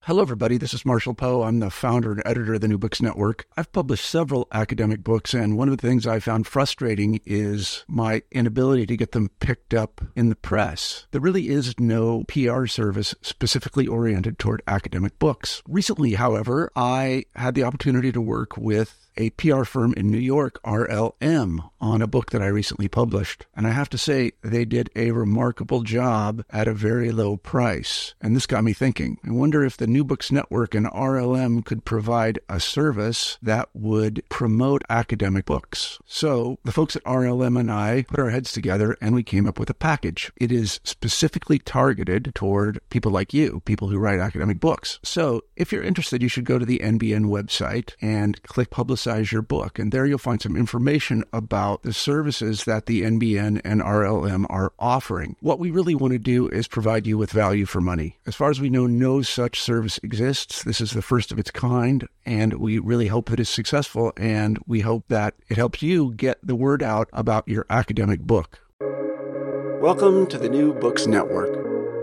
Hello, everybody. This is Marshall Poe. I'm the founder and editor of the New Books Network. I've published several academic books, and one of the things I found frustrating is my inability to get them picked up in the press. There really is no PR service specifically oriented toward academic books. Recently, however, I had the opportunity to work with a PR firm in New York, RLM, on a book that I recently published. And I have to say, they did a remarkable job at a very low price. And this got me thinking. I wonder if the New Books Network and RLM could provide a service that would promote academic books. So the folks at RLM and I put our heads together and we came up with a package. It is specifically targeted toward people like you, people who write academic books. So if you're interested, you should go to the NBN website and click Publicize Your Book. And there you'll find some information about the services that the NBN and RLM are offering. What we really want to do is provide you with value for money. As far as we know, no such service exists. This is the first of its kind, and we really hope that it's successful, and we hope that it helps you get the word out about your academic book. Welcome to the New Books Network.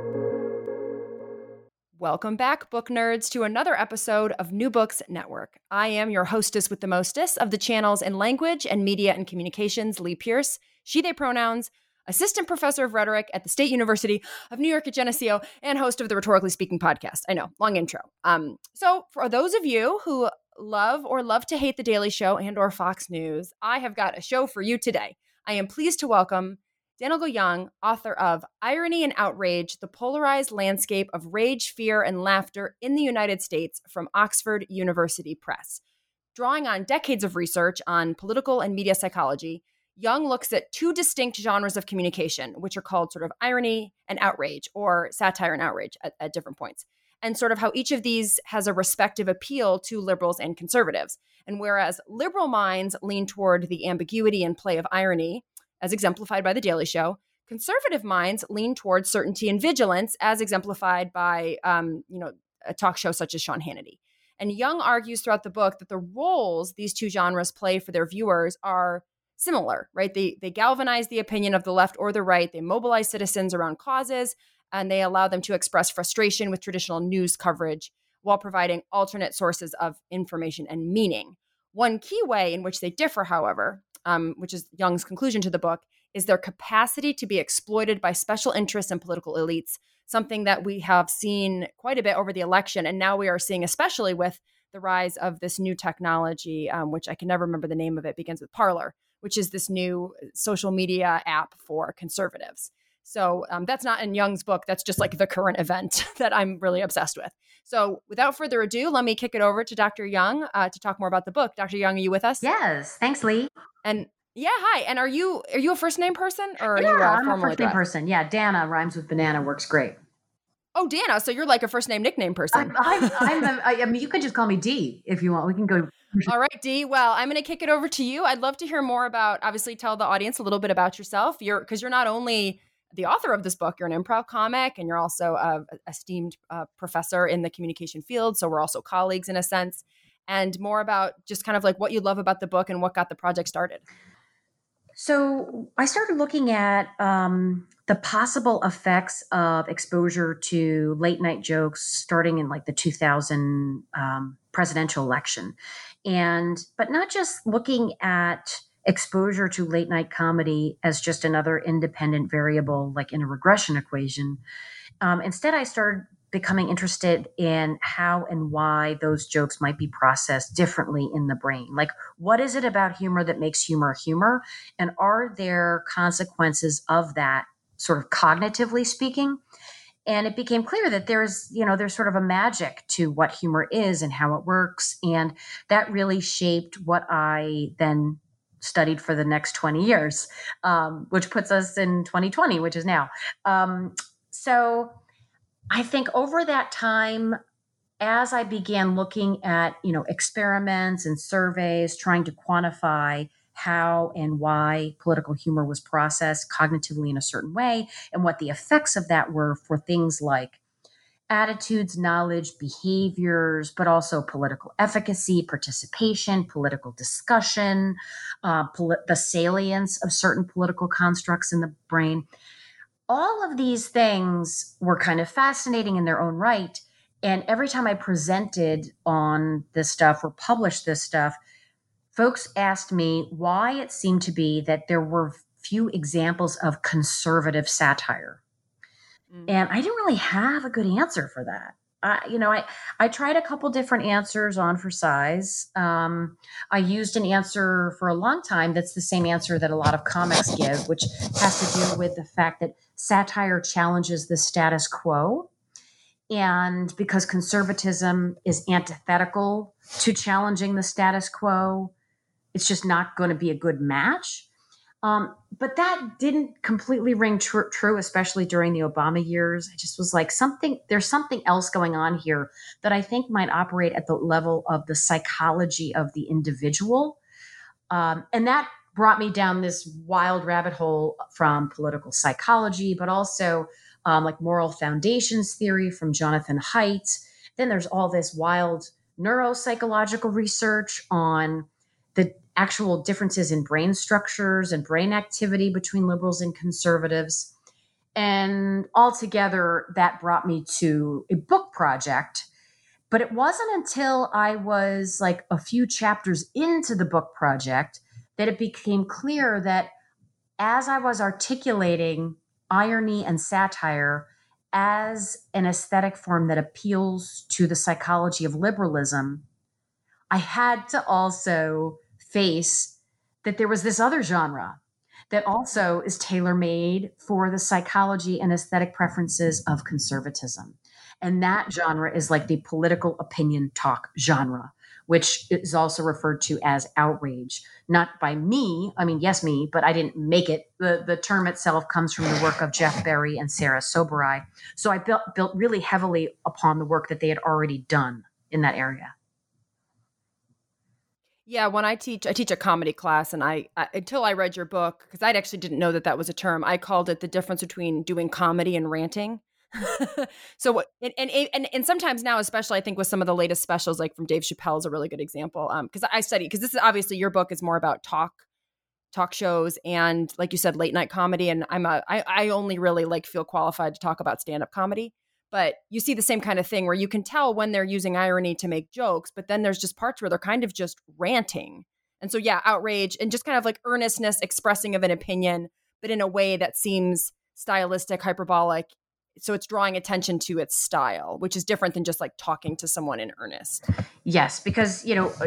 Welcome back, book nerds, to another episode of New Books Network. I am your hostess with the mostest of the channels in language and media and communications, Lee Pierce, she, they pronouns, assistant professor of rhetoric at the State University of New York at Geneseo, and host of the Rhetorically Speaking podcast. I know, long intro. So for those of you who love to hate The Daily Show and or Fox News, I have got a show for you today. I am pleased to welcome Daniel Goyang, author of Irony and Outrage, The Polarized Landscape of Rage, Fear, and Laughter in the United States from Oxford University Press. Drawing on decades of research on political and media psychology, Young looks at two distinct genres of communication, which are called sort of irony and outrage, or satire and outrage at different points, and sort of how each of these has a respective appeal to liberals and conservatives. And whereas liberal minds lean toward the ambiguity and play of irony, as exemplified by The Daily Show, conservative minds lean towards certainty and vigilance, as exemplified by, a talk show such as Sean Hannity. And Young argues throughout the book that the roles these two genres play for their viewers are similar, right? They galvanize the opinion of the left or the right. They mobilize citizens around causes, and they allow them to express frustration with traditional news coverage while providing alternate sources of information and meaning. One key way in which they differ, however, which is Young's conclusion to the book, is their capacity to be exploited by special interests and political elites, something that we have seen quite a bit over the election. And now we are seeing, especially with the rise of this new technology, which I can never remember the name of it, begins with Parler, which is this new social media app for conservatives. So that's not in Young's book. That's just like the current event that I'm really obsessed with. So without further ado, let me kick it over to Dr. Young to talk more about the book. Dr. Young, are you with us? Yes. Thanks, Lee. And yeah, hi. And are you a first name person or are you I'm a first name person. Yeah, Dana rhymes with banana, works great. Oh, Dana. So you're like a first name nickname person. I mean, you could just call me D if you want. We can go. All right, D. Well, I'm going to kick it over to you. I'd love to hear more about, obviously tell the audience a little bit about yourself. Because you're not only the author of this book, you're an improv comic, and you're also an esteemed professor in the communication field. So we're also colleagues in a sense. And more about just kind of like what you love about the book and what got the project started. So I started looking at the possible effects of exposure to late night jokes starting in like the 2000 presidential election. But not just looking at exposure to late night comedy as just another independent variable, like in a regression equation. Instead, I started becoming interested in how and why those jokes might be processed differently in the brain. Like, what is it about humor that makes humor humor? And are there consequences of that, sort of cognitively speaking? And it became clear that there's sort of a magic to what humor is and how it works. And that really shaped what I then studied for the next 20 years, which puts us in 2020, which is now. So I think over that time, as I began looking at, experiments and surveys, trying to quantify how and why political humor was processed cognitively in a certain way, and what the effects of that were for things like attitudes, knowledge, behaviors, but also political efficacy, participation, political discussion, the salience of certain political constructs in the brain. All of these things were kind of fascinating in their own right. And every time I presented on this stuff or published this stuff, folks asked me why it seemed to be that there were few examples of conservative satire. And I didn't really have a good answer for that. I tried a couple different answers on for size. I used an answer for a long time that's the same answer that a lot of comics give, which has to do with the fact that satire challenges the status quo. And because conservatism is antithetical to challenging the status quo, it's just not going to be a good match. But that didn't completely ring true, especially during the Obama years. I just was like, there's something else going on here that I think might operate at the level of the psychology of the individual. And that brought me down this wild rabbit hole from political psychology, but also like moral foundations theory from Jonathan Haidt. Then there's all this wild neuropsychological research on the actual differences in brain structures and brain activity between liberals and conservatives. And altogether, that brought me to a book project. But it wasn't until I was like a few chapters into the book project that it became clear that as I was articulating irony and satire as an aesthetic form that appeals to the psychology of liberalism, I had to also face that there was this other genre that also is tailor-made for the psychology and aesthetic preferences of conservatism. And that genre is like the political opinion talk genre, which is also referred to as outrage. Not by me, I mean, yes, me, but I didn't make it. The term itself comes from the work of Jeff Berry and Sarah Soberai. So I built really heavily upon the work that they had already done in that area. Yeah, when I teach a comedy class, and I until I read your book, because I actually didn't know that that was a term. I called it the difference between doing comedy and ranting. So what, and sometimes now, especially I think with some of the latest specials, like from Dave Chappelle, is a really good example. Because I study, because this is obviously your book is more about talk shows and, like you said, late night comedy, and I only really like feel qualified to talk about stand up comedy. But you see the same kind of thing where you can tell when they're using irony to make jokes, but then there's just parts where they're kind of just ranting. And so, yeah, outrage and just kind of like earnestness, expressing of an opinion, but in a way that seems stylistic, hyperbolic. So it's drawing attention to its style, which is different than just like talking to someone in earnest. Yes, because,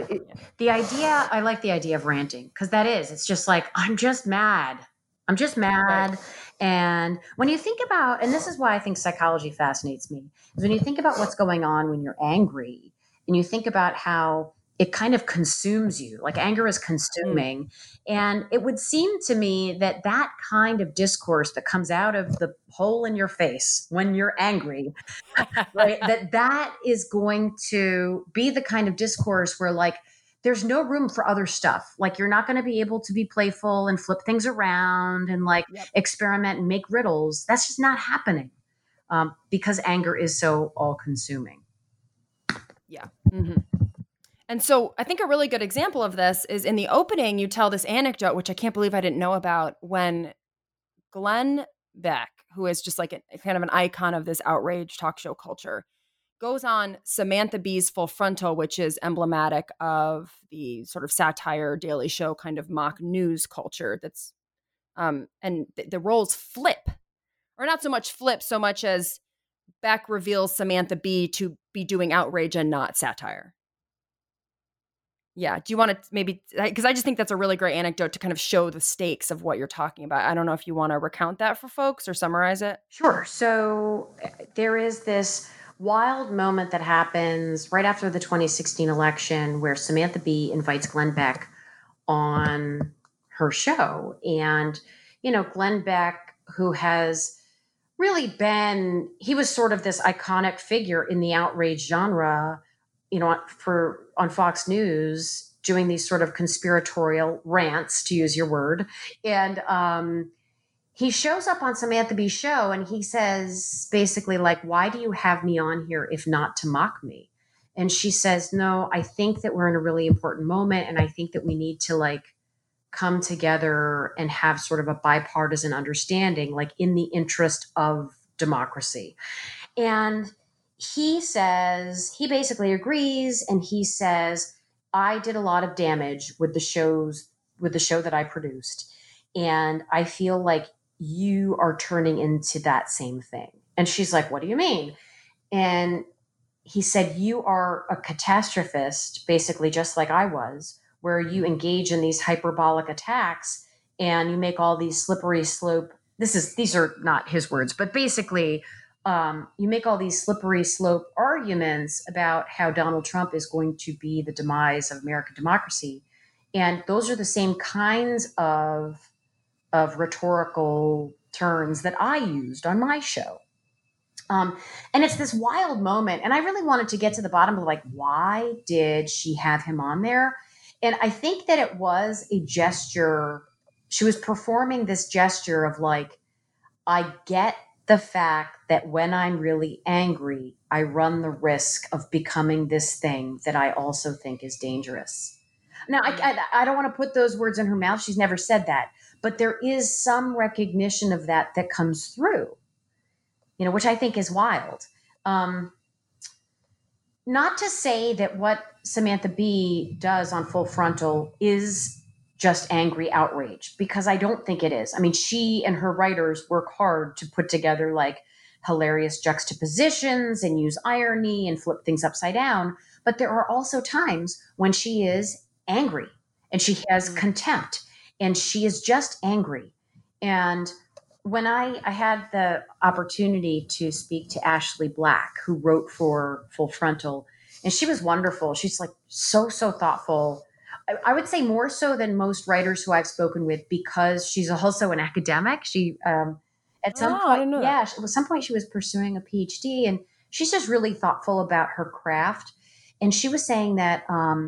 I like the idea of ranting, because it's just like, I'm just mad. Right. And when you think about, and this is why I think psychology fascinates me, is when you think about what's going on when you're angry and you think about how it kind of consumes you, like anger is consuming. And it would seem to me that that kind of discourse that comes out of the hole in your face when you're angry, right, that is going to be the kind of discourse where like, there's no room for other stuff. Like you're not going to be able to be playful and flip things around and like experiment and make riddles. That's just not happening because anger is so all consuming. Yeah. Mm-hmm. And so I think a really good example of this is in the opening, you tell this anecdote, which I can't believe I didn't know about, when Glenn Beck, who is just like kind of an icon of this outrage talk show culture, goes on Samantha Bee's Full Frontal, which is emblematic of the sort of satire Daily Show kind of mock news culture. That's and the roles flip, or not so much flip, so much as Beck reveals Samantha Bee to be doing outrage and not satire. Yeah. Do you want to maybe, because I just think that's a really great anecdote to kind of show the stakes of what you're talking about. I don't know if you want to recount that for folks or summarize it. Sure. So there is this wild moment that happens right after the 2016 election where Samantha Bee invites Glenn Beck on her show. And, Glenn Beck, who has really he was sort of this iconic figure in the outrage genre, on Fox News, doing these sort of conspiratorial rants, to use your word. And he shows up on Samantha Bee's show and he says basically like, why do you have me on here if not to mock me? And she says, no, I think that we're in a really important moment. And I think that we need to like come together and have sort of a bipartisan understanding, like in the interest of democracy. And he basically agrees, and he says, I did a lot of damage with the show that I produced. And I feel like you are turning into that same thing. And she's like, what do you mean? And he said, you are a catastrophist, basically, just like I was, where you engage in these hyperbolic attacks and you make all these slippery slope. These are not his words, but basically, you make all these slippery slope arguments about how Donald Trump is going to be the demise of American democracy. And those are the same kinds of rhetorical turns that I used on my show. And it's this wild moment. And I really wanted to get to the bottom of like, why did she have him on there? And I think that it was a gesture. She was performing this gesture of like, I get the fact that when I'm really angry, I run the risk of becoming this thing that I also think is dangerous. Now, I don't want to put those words in her mouth. She's never said that. But there is some recognition of that comes through, which I think is wild. Not to say that what Samantha Bee does on Full Frontal is just angry outrage, because I don't think it is. I mean, she and her writers work hard to put together like hilarious juxtapositions and use irony and flip things upside down. But there are also times when she is angry and she has contempt and she is just angry. And when I had the opportunity to speak to Ashley Black, who wrote for Full Frontal, and she was wonderful. She's like so thoughtful. I would say more so than most writers who I've spoken with, because she's also an academic. She, at some point, at some point she was pursuing a PhD, and she's just really thoughtful about her craft. And she was saying that,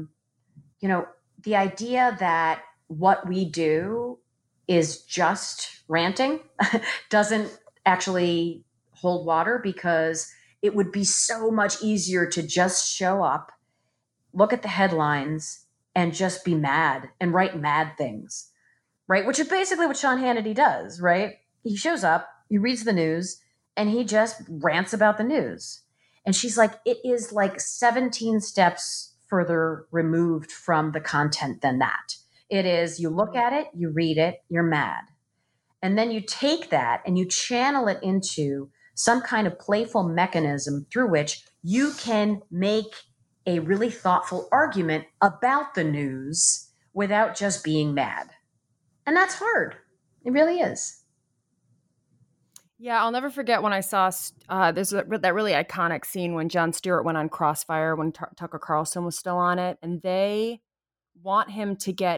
the idea that what we do is just ranting doesn't actually hold water, because it would be so much easier to just show up, look at the headlines, and just be mad and write mad things, right? Which is basically what Sean Hannity does, right? He shows up, he reads the news, and he just rants about the news. And she's like, it is like 17 steps further removed from the content than that. It is, you look at it, you read it, you're mad. And then you take that and you channel it into some kind of playful mechanism through which you can make a really thoughtful argument about the news without just being mad. And that's hard. It really is. Yeah, I'll never forget when I saw there's that really iconic scene when Jon Stewart went on Crossfire when Tucker Carlson was still on it, and they want him to get.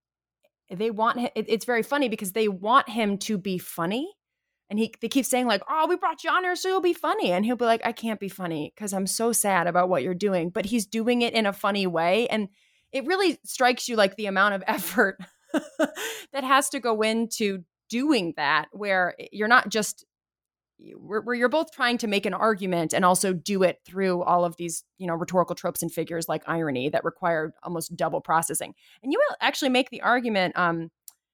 It's very funny because they want him to be funny, and they keep saying like, "Oh, we brought you on here so you'll be funny," and he'll be like, "I can't be funny because I'm so sad about what you're doing," but he's doing it in a funny way, and it really strikes you like the amount of effort that has to go into doing that, where you're not just where you're both trying to make an argument and also do it through all of these, rhetorical tropes and figures like irony that require almost double processing. And you will actually make the argument kind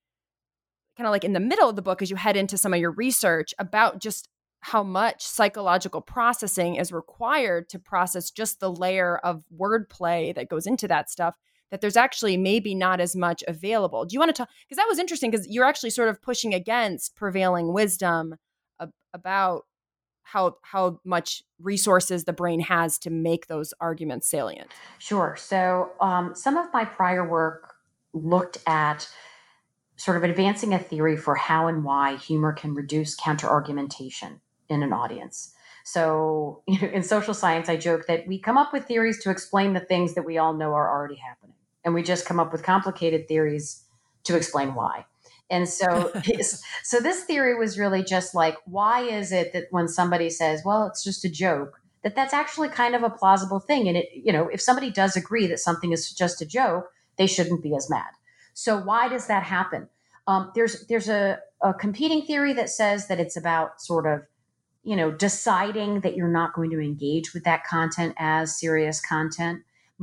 of like in the middle of the book as you head into some of your research about just how much psychological processing is required to process just the layer of wordplay that goes into that stuff, that there's actually maybe not as much available. Do you want to talk? Because that was interesting, because you're actually sort of pushing against prevailing wisdom about how much resources the brain has to make those arguments salient. Sure. So some of my prior work looked at sort of advancing a theory for how and why humor can reduce counter-argumentation in an audience. So in social science, I joke that we come up with theories to explain the things that we all know are already happening. And we just come up with complicated theories to explain why. And so this theory was really just like, why is it that when somebody says, well, it's just a joke, that's actually kind of a plausible thing. And if somebody does agree that something is just a joke, they shouldn't be as mad. So why does that happen? There's a competing theory that says that it's about sort of, deciding that you're not going to engage with that content as serious content.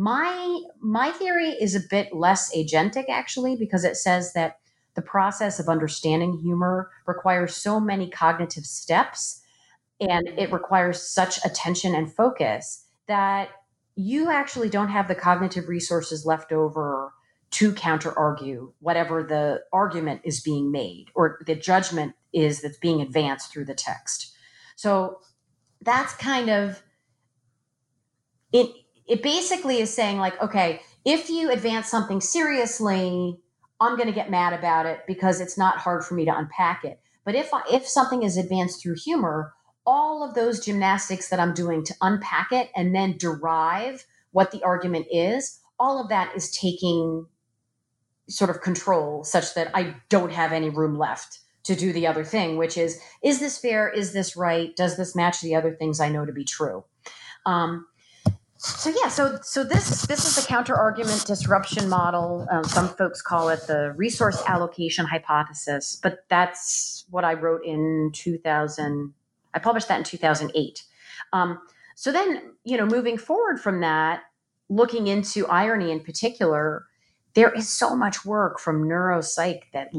My theory is a bit less agentic, actually, because it says that the process of understanding humor requires so many cognitive steps And it requires such attention and focus that you actually don't have the cognitive resources left over to counter argue whatever the argument is being made or the judgment is that's being advanced through the text. So that's kind of it. It basically is saying like, okay, if you advance something seriously, I'm going to get mad about it because it's not hard for me to unpack it. But if something is advanced through humor, all of those gymnastics that I'm doing to unpack it and then derive what the argument is, all of that is taking sort of control such that I don't have any room left to do the other thing, which is this fair? Is this right? Does this match the other things I know to be true? So this is the counter argument disruption model. Some folks call it the resource allocation hypothesis, but that's what I wrote in 2000. I published that in 2008. So then, moving forward from that, looking into irony in particular, there is so much work from neuropsych that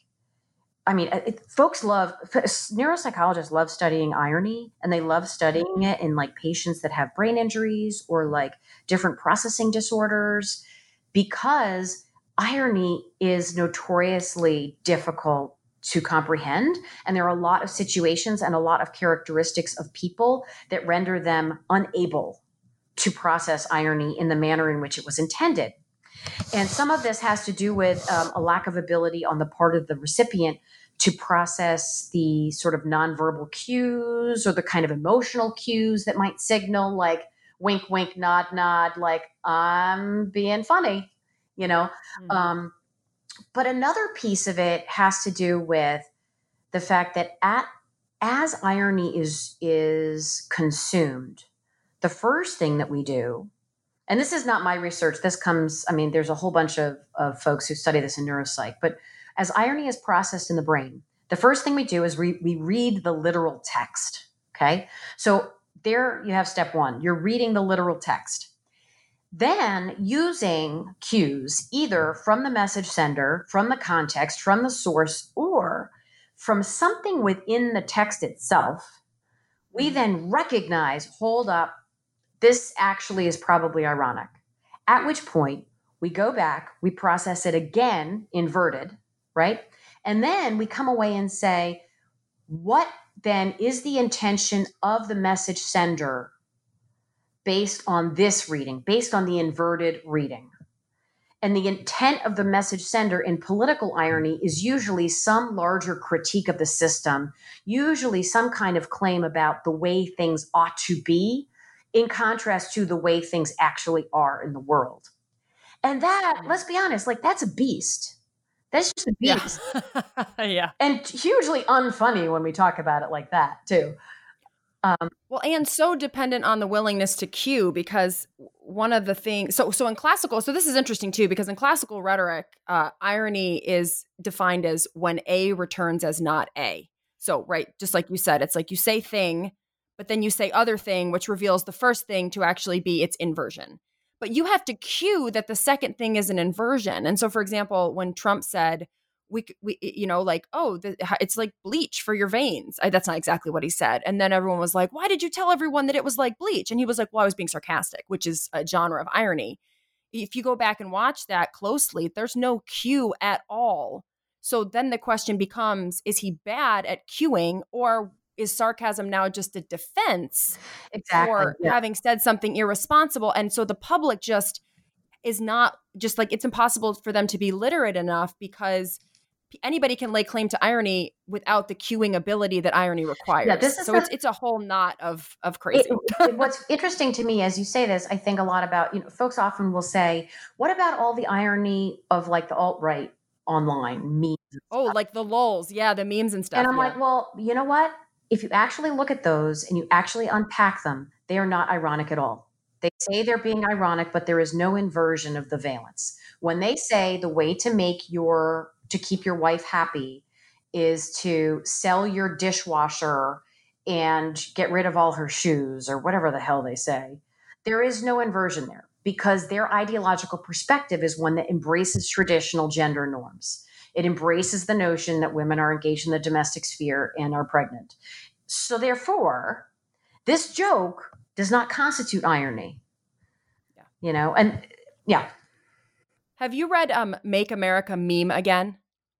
neuropsychologists love studying irony, and they love studying it in like patients that have brain injuries or like different processing disorders, because irony is notoriously difficult to comprehend. And there are a lot of situations and a lot of characteristics of people that render them unable to process irony in the manner in which it was intended. And some of this has to do with a lack of ability on the part of the recipient to process the sort of nonverbal cues or the kind of emotional cues that might signal like wink, wink, nod, nod, like I'm being funny, Mm-hmm. But another piece of it has to do with the fact that as irony is consumed, the first thing that we do, and this is not my research, there's a whole bunch of folks who study this in neuropsych, but as irony is processed in the brain, the first thing we do is we read the literal text, okay? So there you have step one, you're reading the literal text. Then using cues either from the message sender, from the context, from the source, or from something within the text itself, we then recognize, hold up, this actually is probably ironic. At which point we go back, we process it again, inverted, right? And then we come away and say, what then is the intention of the message sender based on this reading, based on the inverted reading? And the intent of the message sender in political irony is usually some larger critique of the system, usually some kind of claim about the way things ought to be, in contrast to the way things actually are in the world. And that, let's be honest, like that's a beast. That's just a beast. Yeah. And hugely unfunny when we talk about it like that too. Well, and so dependent on the willingness to cue, because one of the things, so in classical, so this is interesting too, because in classical rhetoric, irony is defined as when A returns as not A. So, right, just like you said, it's like you say thing, but then you say other thing, which reveals the first thing to actually be its inversion. But you have to cue that the second thing is an inversion. And so, for example, when Trump said, it's like bleach for your veins. That's not exactly what he said. And then everyone was like, why did you tell everyone that it was like bleach? And he was like, well, I was being sarcastic, which is a genre of irony. If you go back and watch that closely, there's no cue at all. So then the question becomes, is he bad at cueing, or is sarcasm now just a defense for having said something irresponsible? And so the public just is not just like, it's impossible for them to be literate enough, because anybody can lay claim to irony without the cueing ability that irony requires. Yeah, it's a whole knot of crazy. What's interesting to me as you say this, I think a lot about, folks often will say, what about all the irony of like the alt-right online memes? Like the lulz. Yeah, the memes and stuff. And I'm like, well, you know what? If you actually look at those and you actually unpack them, they are not ironic at all. They say they're being ironic, but there is no inversion of the valence. When they say the way to keep your wife happy is to sell your dishwasher and get rid of all her shoes, or whatever the hell they say, there is no inversion there, because their ideological perspective is one that embraces traditional gender norms. It embraces the notion that women are engaged in the domestic sphere and are pregnant. So therefore, this joke does not constitute irony. Yeah. And yeah. Have you read Make America Meme Again?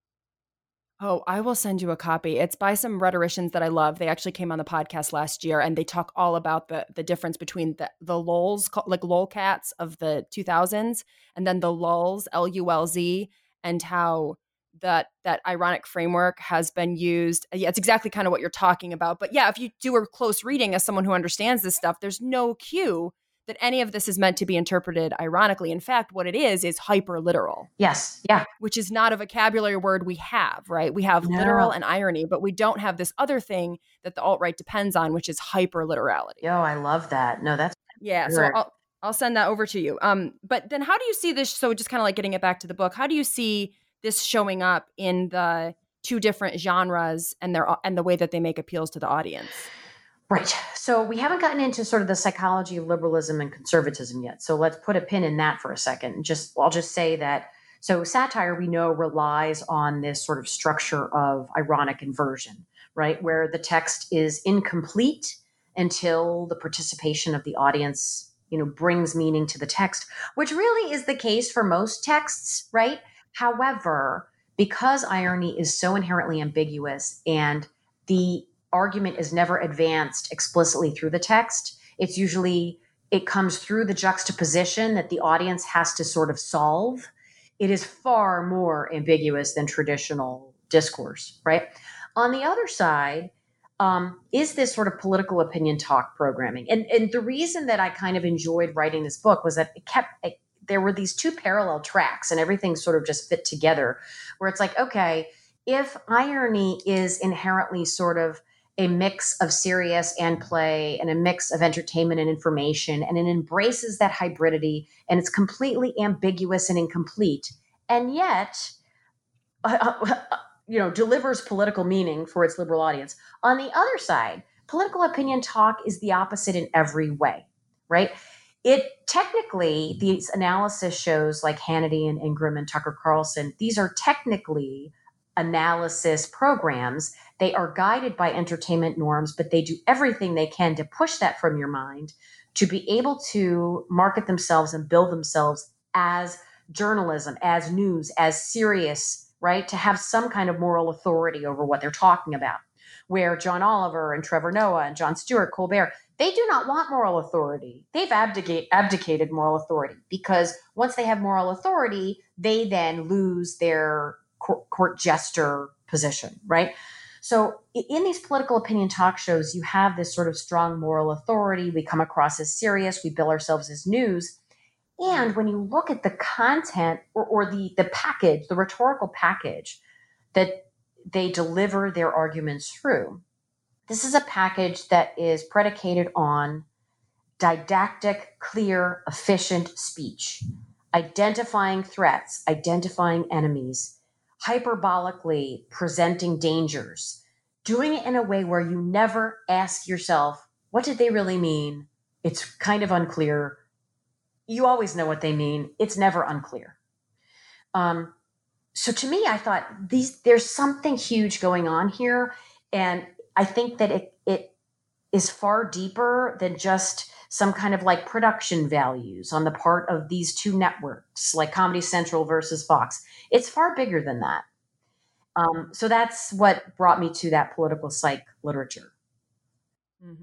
Oh, I will send you a copy. It's by some rhetoricians that I love. They actually came on the podcast last year, and they talk all about the difference between the lols, like lolcats of the 2000s, and then the lulz, LULZ, and how that ironic framework has been used. Yeah, it's exactly kind of what you're talking about. But yeah, if you do a close reading as someone who understands this stuff, there's no cue that any of this is meant to be interpreted ironically. In fact, what it is hyper literal. Yes. Yeah. Which is not a vocabulary word we have, right? We have literal and irony, but we don't have this other thing that the alt-right depends on, which is hyper literality. Yo, I love that. No, that's yeah. So I'll send that over to you. But then how do you see this? So just kind of like getting it back to the book, how do you see this showing up in the two different genres and the way that they make appeals to the audience? Right. So we haven't gotten into sort of the psychology of liberalism and conservatism yet. So let's put a pin in that for a second. I'll just say that, so satire, we know, relies on this sort of structure of ironic inversion, right? Where the text is incomplete until the participation of the audience, brings meaning to the text, which really is the case for most texts, right? However, because irony is so inherently ambiguous and the argument is never advanced explicitly through the text, it comes through the juxtaposition that the audience has to sort of solve. It is far more ambiguous than traditional discourse, right? On the other side, is this sort of political opinion talk programming. And the reason that I kind of enjoyed writing this book was that there were these two parallel tracks and everything sort of just fit together, where it's like, okay, if irony is inherently sort of a mix of serious and play and a mix of entertainment and information, and it embraces that hybridity, and it's completely ambiguous and incomplete, and yet delivers political meaning for its liberal audience. On the other side, political opinion talk is the opposite in every way, right? It technically, these analysis shows like Hannity and Ingram and Tucker Carlson, these are technically analysis programs. They are guided by entertainment norms, but they do everything they can to push that from your mind to be able to market themselves and build themselves as journalism, as news, as serious, right? To have some kind of moral authority over what they're talking about. Where John Oliver and Trevor Noah and Jon Stewart, Colbert, they do not want moral authority. They've abdicated moral authority, because once they have moral authority, they then lose their court jester position, right? So in these political opinion talk shows, you have this sort of strong moral authority. We come across as serious. We bill ourselves as news. And when you look at the content or the package, the rhetorical package that they deliver their arguments through, this is a package that is predicated on didactic, clear, efficient speech, identifying threats, identifying enemies, hyperbolically presenting dangers, doing it in a way where you never ask yourself, what did they really mean? It's kind of unclear. You always know what they mean. It's never unclear. So to me, I thought there's something huge going on here. And I think that it is far deeper than just some kind of like production values on the part of these two networks, like Comedy Central versus Fox. It's far bigger than that. So that's what brought me to that political psych literature. Mm-hmm.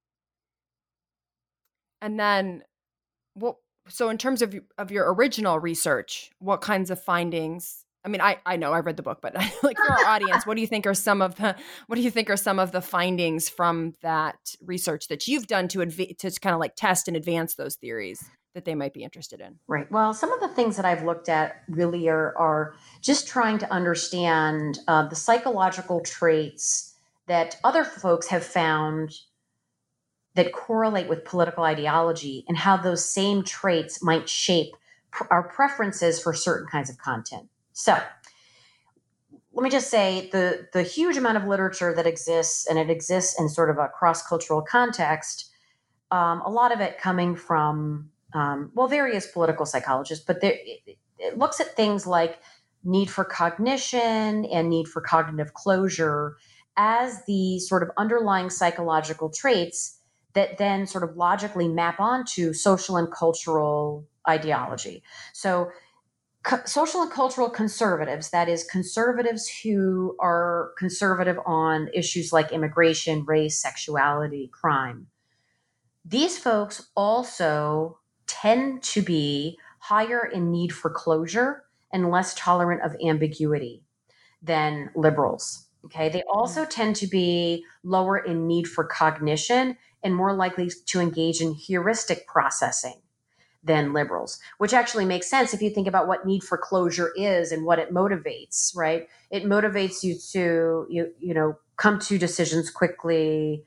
And then so in terms of your original research, what kinds of findings? I mean, I know I read the book, but like for our audience, what do you think are some of the findings from that research that you've done to kind of like test and advance those theories that they might be interested in? Right. Well, some of the things that I've looked at really are just trying to understand the psychological traits that other folks have found that correlate with political ideology, and how those same traits might shape our preferences for certain kinds of content. So let me just say the huge amount of literature that exists, and it exists in sort of a cross-cultural context, a lot of it coming from, various political psychologists, but it looks at things like need for cognition and need for cognitive closure as the sort of underlying psychological traits that then sort of logically map onto social and cultural ideology. So social and cultural conservatives, that is, conservatives who are conservative on issues like immigration, race, sexuality, crime. These folks also tend to be higher in need for closure and less tolerant of ambiguity than liberals. Okay. They also tend to be lower in need for cognition and more likely to engage in heuristic processing than liberals, which actually makes sense if you think about what need for closure is and what it motivates, right? It motivates you to come to decisions quickly.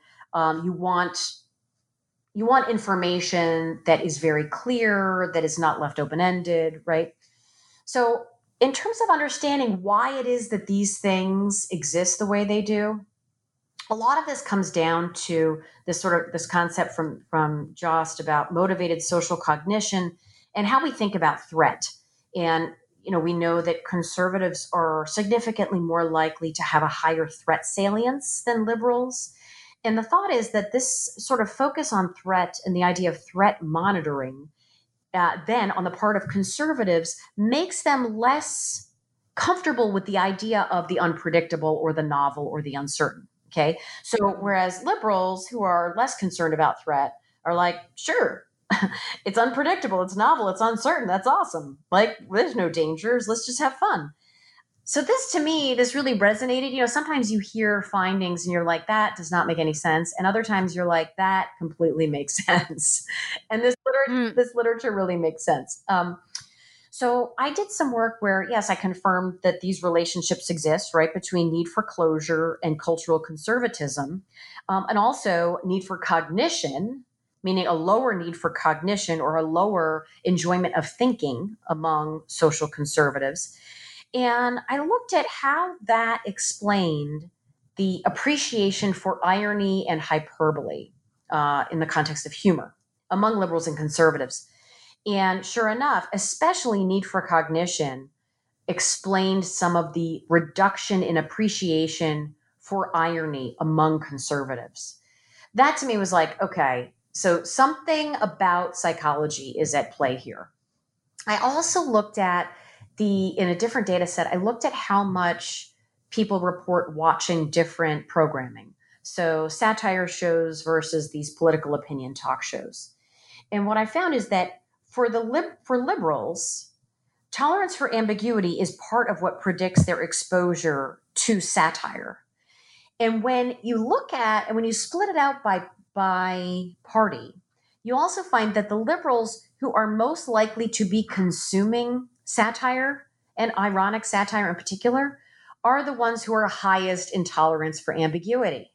You want information that is very clear, that is not left open-ended, right? So in terms of understanding why it is that these things exist the way they do, a lot of this comes down to this concept from Jost about motivated social cognition and how we think about threat. And we know that conservatives are significantly more likely to have a higher threat salience than liberals. And the thought is that this sort of focus on threat and the idea of threat monitoring, then on the part of conservatives, makes them less comfortable with the idea of the unpredictable or the novel or the uncertain. Okay. So whereas liberals who are less concerned about threat are like, sure, it's unpredictable, it's novel, it's uncertain. That's awesome. Like, there's no dangers. Let's just have fun. So this, to me, this really resonated. Sometimes you hear findings and you're like, that does not make any sense. And other times you're like, that completely makes sense. And this literature really makes sense. So I did some work where, yes, I confirmed that these relationships exist, right, between need for closure and cultural conservatism, and also need for cognition, meaning a lower need for cognition or a lower enjoyment of thinking among social conservatives. And I looked at how that explained the appreciation for irony and hyperbole in the context of humor among liberals and conservatives. And sure enough, especially need for cognition explained some of the reduction in appreciation for irony among conservatives. That to me was like, okay, so something about psychology is at play here. I also looked at in a different data set, I looked at how much people report watching different programming. So satire shows versus these political opinion talk shows. And what I found is that for liberals, tolerance for ambiguity is part of what predicts their exposure to satire. And when you split it out by party, you also find that the liberals who are most likely to be consuming satire, and ironic satire in particular, are the ones who are highest in tolerance for ambiguity.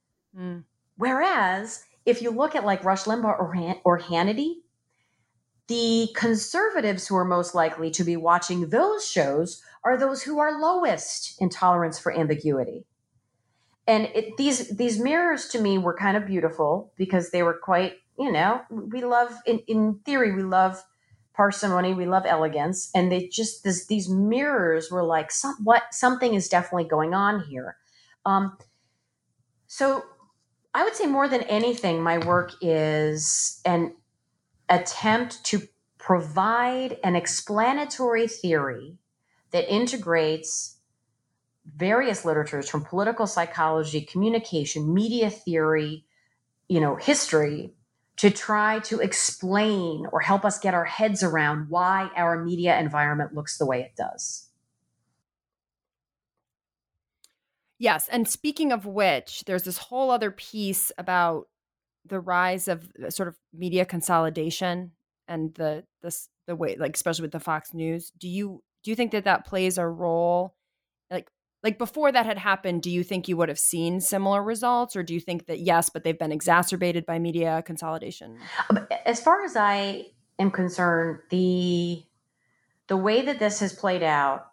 Whereas if you look at like Rush Limbaugh or Hannity, the conservatives who are most likely to be watching those shows are those who are lowest in tolerance for ambiguity. And these mirrors to me were kind of beautiful because they were quite, we love, in theory, we love parsimony, we love elegance. And these mirrors were like, something is definitely going on here. So I would say more than anything, my work is an attempt to provide an explanatory theory that integrates various literatures from political psychology, communication, media theory, history, to try to explain or help us get our heads around why our media environment looks the way it does. Yes. And speaking of which, there's this whole other piece about the rise of sort of media consolidation and the way, like, especially with the Fox News. Do you think that plays a role? Like before that had happened, do you think you would have seen similar results, or do you think that yes, but they've been exacerbated by media consolidation? As far as I am concerned, the way that this has played out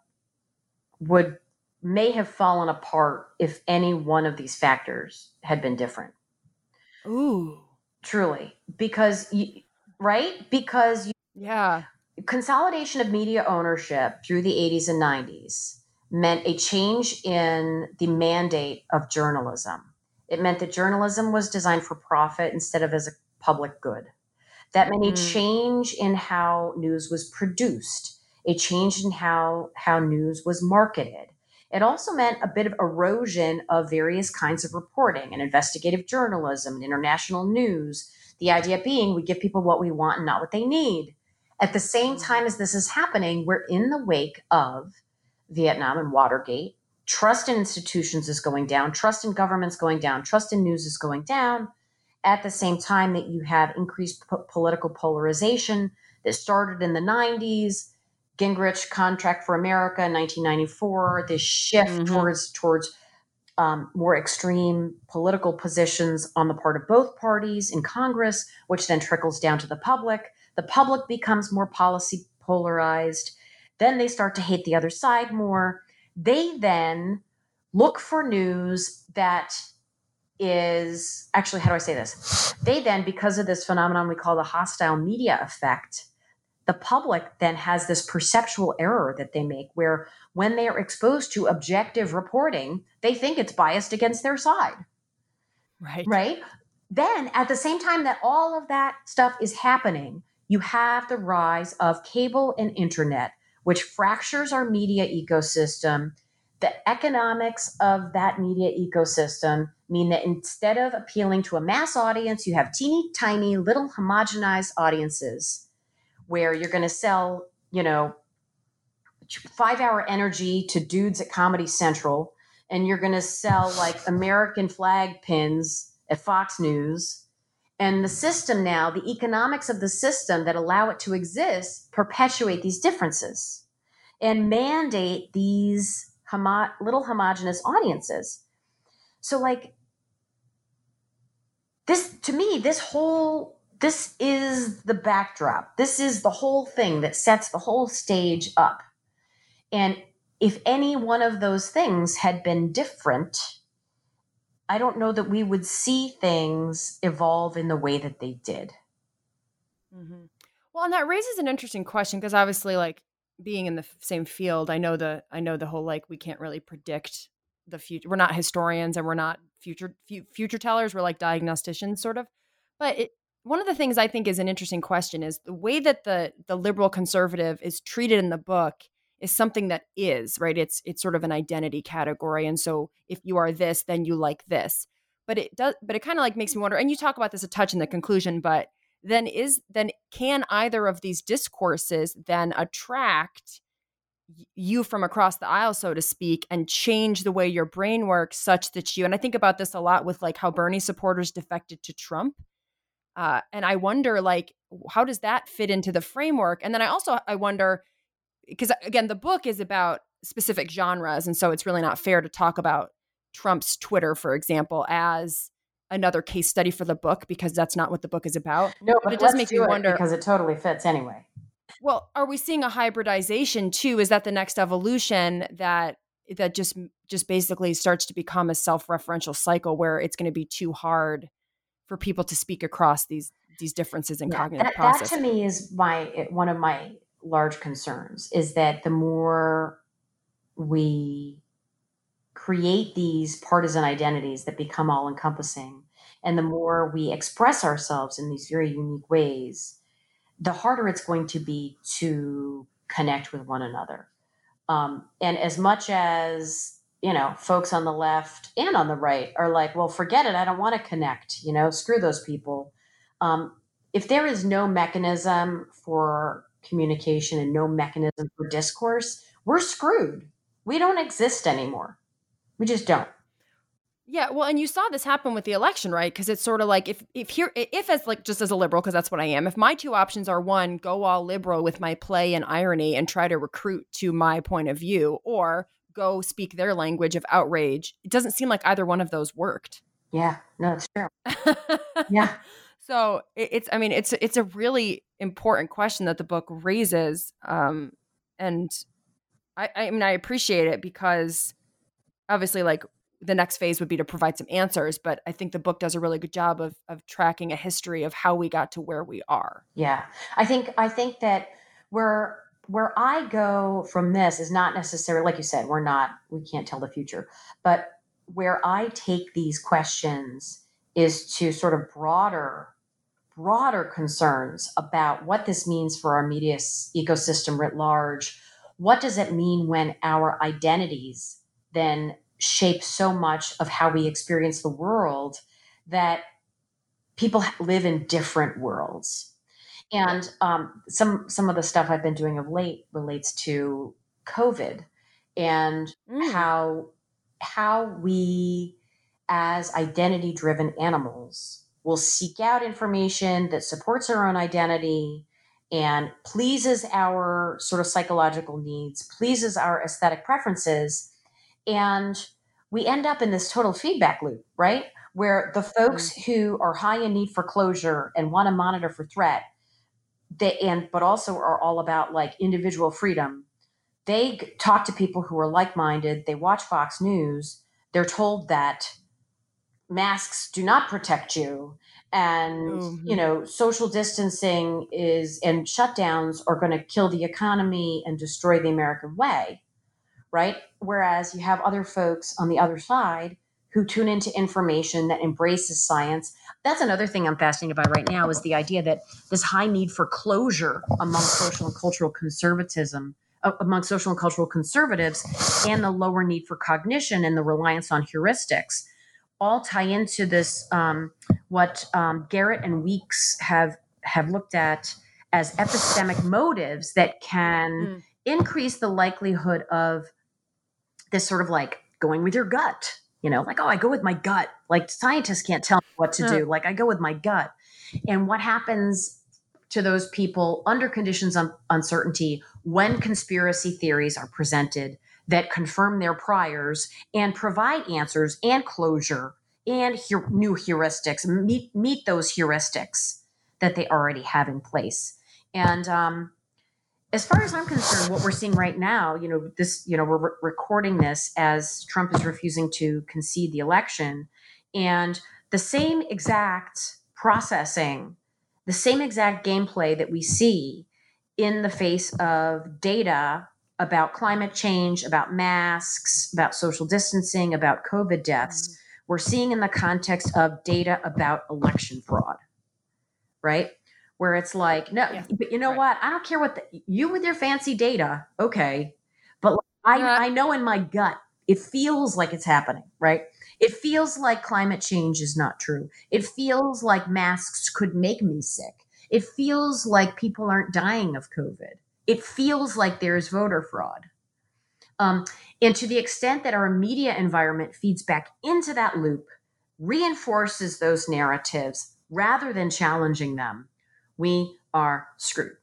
may have fallen apart if any one of these factors had been different. Ooh. Truly. Because yeah. Consolidation of media ownership through the 80s and 90s meant a change in the mandate of journalism. It meant that journalism was designed for profit instead of as a public good. That meant a change in how news was produced, a change in how news was marketed. It also meant a bit of erosion of various kinds of reporting and investigative journalism and international news. The idea being we give people what we want and not what they need. At the same time as this is happening, we're in the wake of Vietnam and Watergate. Trust in institutions is going down. Trust in governments going down. Trust in news is going down. At the same time that you have increased political polarization that started in the 90s, Gingrich Contract for America in 1994, this shift towards more extreme political positions on the part of both parties in Congress, which then trickles down to the public. The public becomes more policy polarized. Then they start to hate the other side more. They then look for news that is actually, how do I say this? They then, because of this phenomenon we call the hostile media effect, the public then has this perceptual error that they make where when they are exposed to objective reporting, they think it's biased against their side. Right? Then at the same time that all of that stuff is happening, you have the rise of cable and internet, which fractures our media ecosystem. The economics of that media ecosystem mean that instead of appealing to a mass audience, you have teeny tiny little homogenized audiences where you're going to sell, 5-hour energy to dudes at Comedy Central, and you're going to sell like American flag pins at Fox News. And the system now, the economics of the system that allow it to exist, perpetuate these differences and mandate these little homogenous audiences. So like this, to me, this is the backdrop. This is the whole thing that sets the whole stage up. And if any one of those things had been different, I don't know that we would see things evolve in the way that they did. Mm-hmm. Well, and that raises an interesting question because obviously, like being in the same field, I know the whole like we can't really predict the future. We're not historians and we're not future tellers. We're like diagnosticians, sort of. But one of the things I think is an interesting question is the way that the liberal conservative is treated in the book is something that is, right? It's sort of an identity category. And so if you are this, then you like this. But it kind of like makes me wonder, and you talk about this a touch in the conclusion, but then can either of these discourses then attract you from across the aisle, so to speak, and change the way your brain works such that and I think about this a lot with like how Bernie supporters defected to Trump. And I wonder, like, how does that fit into the framework? And then I wonder, because again, the book is about specific genres. And so it's really not fair to talk about Trump's Twitter, for example, as another case study for the book, because that's not what the book is about. No, but it does make me wonder, because it totally fits anyway. Well, are we seeing a hybridization too? Is that the next evolution that just basically starts to become a self-referential cycle where it's going to be too hard for people to speak across these differences in cognitive process? That to me is one of my large concerns, is that the more we create these partisan identities that become all-encompassing, and the more we express ourselves in these very unique ways, the harder it's going to be to connect with one another. And as much as, folks on the left and on the right are like, well, forget it, I don't want to connect, screw those people. If there is no mechanism for communication and no mechanism for discourse, we're screwed. We don't exist anymore. We just don't. Yeah, well, and you saw this happen with the election, right? Because it's sort of like if as like just as a liberal, because that's what I am. If my two options are one, go all liberal with my play and irony and try to recruit to my point of view, or go speak their language of outrage, it doesn't seem like either one of those worked. Yeah, no, it's true. Yeah. So it's a really important question that the book raises, and I appreciate it because obviously, like, the next phase would be to provide some answers, but I think the book does a really good job of tracking a history of how we got to where we are. Yeah. I think that where I go from this is not necessarily, like you said, we can't tell the future, but where I take these questions is to sort of broader concerns about what this means for our media ecosystem writ large. What does it mean when our identities then shape so much of how we experience the world, that people live in different worlds? And some of the stuff I've been doing of late relates to COVID and how we, as identity driven animals, will seek out information that supports our own identity and pleases our sort of psychological needs, pleases our aesthetic preferences. And we end up in this total feedback loop, right? Where the folks who are high in need for closure and want to monitor for threat, but also are all about like individual freedom, they talk to people who are like-minded. They watch Fox News. They're told that masks do not protect you, and social distancing and shutdowns are going to kill the economy and destroy the American way, right? Whereas you have other folks on the other side who tune into information that embraces science. That's another thing I'm fascinated by right now, is the idea that this high need for closure among social and cultural conservatives and the lower need for cognition and the reliance on heuristics all tie into this, what Garrett and Weeks have looked at as epistemic motives that can increase the likelihood of this sort of like going with your gut, like, oh, I go with my gut. Like, scientists can't tell me what to do. Like, I go with my gut. And what happens to those people under conditions of uncertainty when conspiracy theories are presented that confirm their priors and provide answers and closure and new heuristics, meet those heuristics that they already have in place. And as far as I'm concerned, what we're seeing right now, we're recording this as Trump is refusing to concede the election, and the same exact processing, the same exact gameplay that we see in the face of data about climate change, about masks, about social distancing, about COVID deaths, we're seeing in the context of data about election fraud, right? Where it's like, no, but you know what? I don't care what you with your fancy data. Okay. But I know in my gut, it feels like it's happening, right? It feels like climate change is not true. It feels like masks could make me sick. It feels like people aren't dying of COVID. It feels like there's voter fraud. And to the extent that our media environment feeds back into that loop, reinforces those narratives rather than challenging them, we are screwed.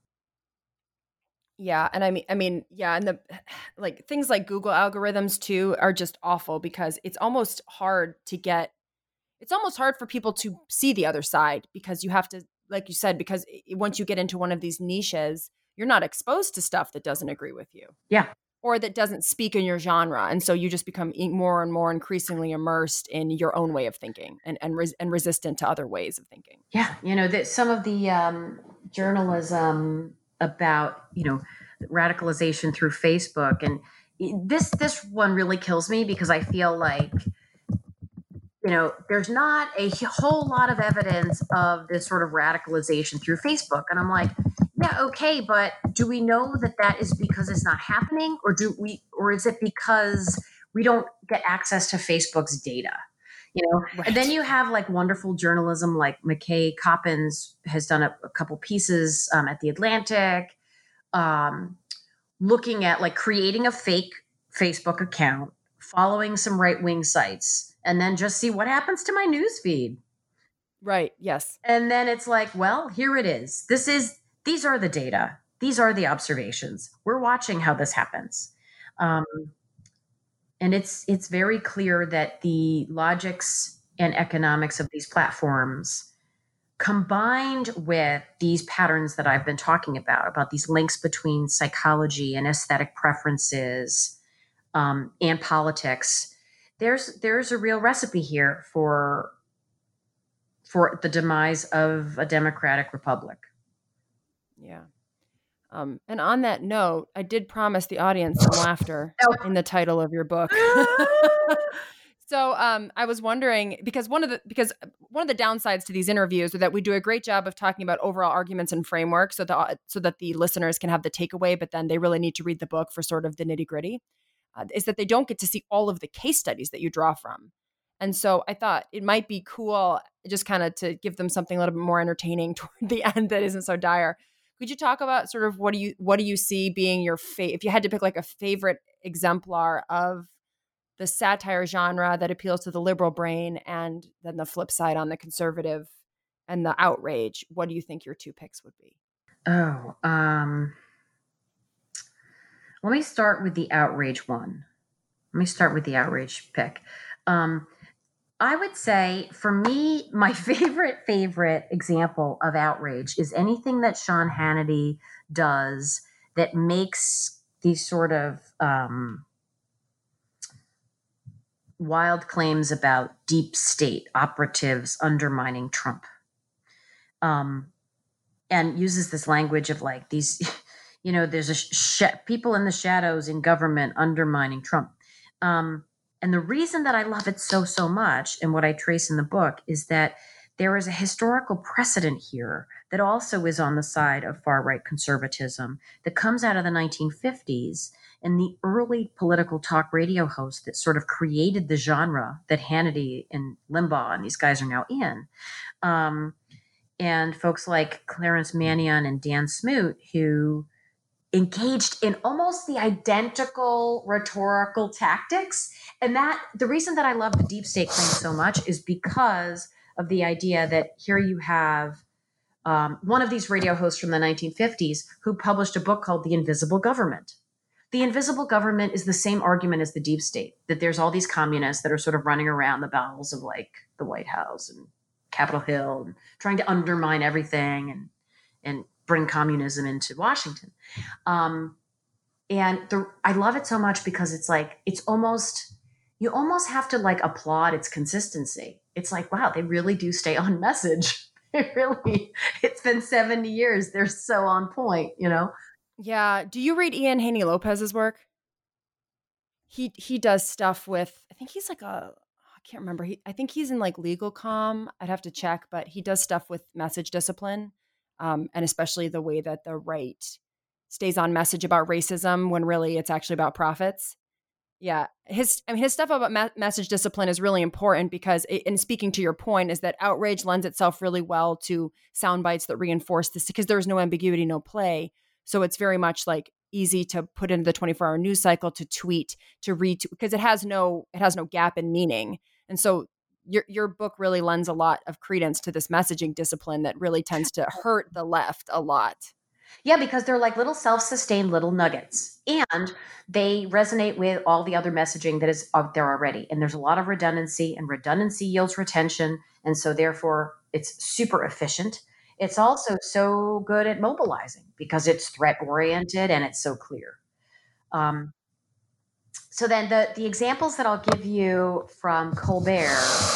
Yeah. And I mean, yeah. And like things like Google algorithms too are just awful, because it's almost hard for people to see the other side, because you have to, like you said, because once you get into one of these niches, you're not exposed to stuff that doesn't agree with you. Yeah. Or that doesn't speak in your genre. And so you just become more and more increasingly immersed in your own way of thinking and resistant to other ways of thinking. Yeah. That some of the journalism about, radicalization through Facebook, and this one really kills me, because I feel like, there's not a whole lot of evidence of this sort of radicalization through Facebook. And I'm like, yeah, okay, but do we know that is because it's not happening, or is it because we don't get access to Facebook's data? Right. And then you have like wonderful journalism, like McKay Coppins has done a couple pieces at The Atlantic, looking at like creating a fake Facebook account, following some right-wing sites, and then just see what happens to my news feed. Right. Yes. And then it's like, well, here it is. These are the data. These are the observations. We're watching how this happens. And it's very clear that the logics and economics of these platforms, combined with these patterns that I've been talking about these links between psychology and aesthetic preferences, and politics, there's a real recipe here for the demise of a democratic republic. Yeah. And on that note, I did promise the audience some laughter in the title of your book. So I was wondering, because one of the downsides to these interviews are that we do a great job of talking about overall arguments and frameworks, so that the listeners can have the takeaway, but then they really need to read the book for sort of the nitty gritty. Is that they don't get to see all of the case studies that you draw from. And so I thought it might be cool just kind of to give them something a little bit more entertaining toward the end that isn't so dire. Could you talk about sort of what do you see being your if you had to pick like a favorite exemplar of the satire genre that appeals to the liberal brain, and then the flip side on the conservative and the outrage, what do you think your two picks would be? Oh, let me start with the outrage one. Let me start with the outrage pick. I would say for me, my favorite example of outrage is anything that Sean Hannity does that makes these sort of wild claims about deep state operatives undermining Trump. And uses this language of like these, there's people in the shadows in government undermining Trump. And the reason that I love it so much, and what I trace in the book, is that there is a historical precedent here that also is on the side of far-right conservatism that comes out of the 1950s and the early political talk radio host that sort of created the genre that Hannity and Limbaugh and these guys are now in. And folks like Clarence Mannion and Dan Smoot, who engaged in almost the identical rhetorical tactics. And that the reason that I love the deep state claim so much is because of the idea that here you have one of these radio hosts from the 1950s who published a book called The Invisible Government. The invisible government is the same argument as the deep state, that there's all these communists that are sort of running around the bowels of like the White House and Capitol Hill and trying to undermine everything and bring communism into Washington. I love it so much because it's like, you almost have to like applaud its consistency. It's like, wow, they really do stay on message. It's been 70 years. They're so on point, Yeah. Do you read Ian Haney Lopez's work? He does stuff with, I think he's like I can't remember. I think he's in like legal comm. I'd have to check, but he does stuff with message discipline. And especially the way that the right stays on message about racism when really it's actually about profits. Yeah. His stuff about message discipline is really important because, and speaking to your point, is that outrage lends itself really well to sound bites that reinforce this because there's no ambiguity, no play. So it's very much like easy to put into the 24-hour news cycle, to tweet, to read, because it has no gap in meaning. And so your book really lends a lot of credence to this messaging discipline that really tends to hurt the left a lot. Yeah, because they're like little self-sustained little nuggets, and they resonate with all the other messaging that is out there already. And there's a lot of redundancy, and redundancy yields retention. And so therefore it's super efficient. It's also so good at mobilizing because it's threat oriented and it's so clear. So then the examples that I'll give you from Colbert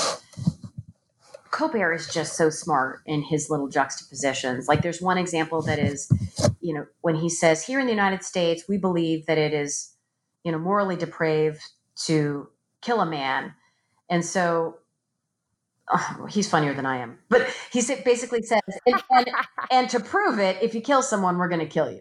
is just so smart in his little juxtapositions. Like there's one example that is, when he says, here in the United States, we believe that it is, morally depraved to kill a man. And so he's funnier than I am, but he basically says, and to prove it, if you kill someone, we're going to kill you.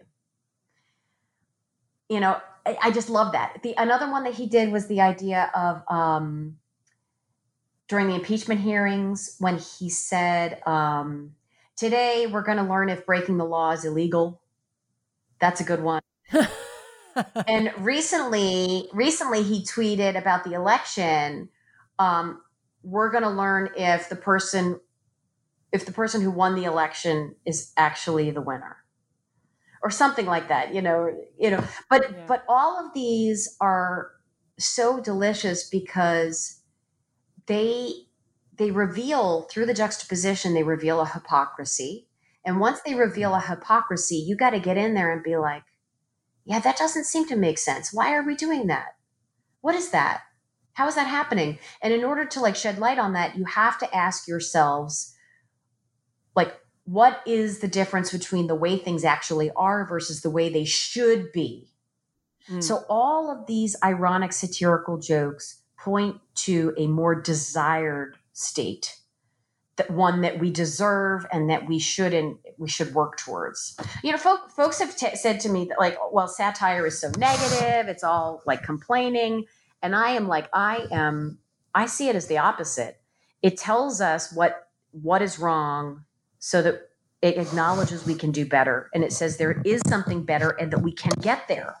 I just love that. Another one that he did was the idea of during the impeachment hearings when he said, today we're going to learn if breaking the law is illegal. That's a good one. And recently he tweeted about the election. We're going to learn if the person who won the election is actually the winner. Or something like that, but all of these are so delicious because they reveal through the juxtaposition, they reveal a hypocrisy. And once they reveal a hypocrisy, you got to get in there and be like, yeah, that doesn't seem to make sense. Why are we doing that? What is that? How is that happening? And in order to like shed light on that, you have to ask yourselves, like, what is the difference between the way things actually are versus the way they should be? So all of these ironic satirical jokes point to a more desired state, that one that we deserve and that we should work towards. Folks have said to me that, like, well, satire is so negative, it's all like complaining, and I am like, I see it as the opposite. It tells us what is wrong, so that it acknowledges we can do better, and it says there is something better and that we can get there.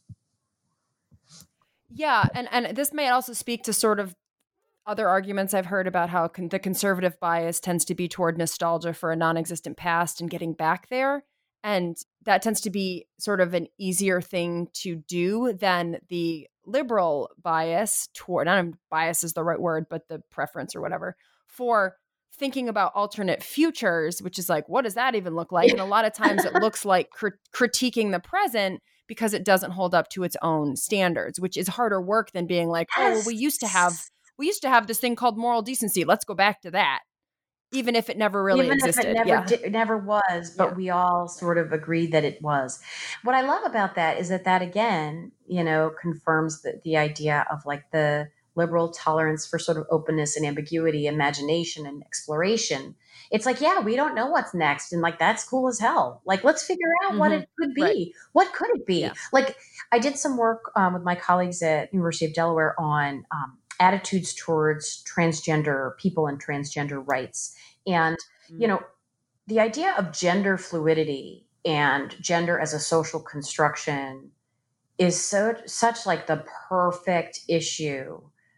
Yeah, and this may also speak to sort of other arguments I've heard about how the conservative bias tends to be toward nostalgia for a non-existent past and getting back there. And that tends to be sort of an easier thing to do than the liberal bias toward, not bias is the right word, but the preference or whatever, for thinking about alternate futures, which is like, what does that even look like? And a lot of times it looks like critiquing the present because it doesn't hold up to its own standards, which is harder work than being like, oh, well, we used to have this thing called moral decency. Let's go back to that. Even if it never really existed. Even if it never was, but we all sort of agreed that it was. What I love about that is that again, confirms the idea of like the liberal tolerance for sort of openness and ambiguity, imagination and exploration. It's like, yeah, we don't know what's next. And like, that's cool as hell. Like, let's figure out what it could be. Right. What could it be? Yeah. Like, I did some work with my colleagues at University of Delaware on attitudes towards transgender people and transgender rights. And, the idea of gender fluidity and gender as a social construction is such like the perfect issue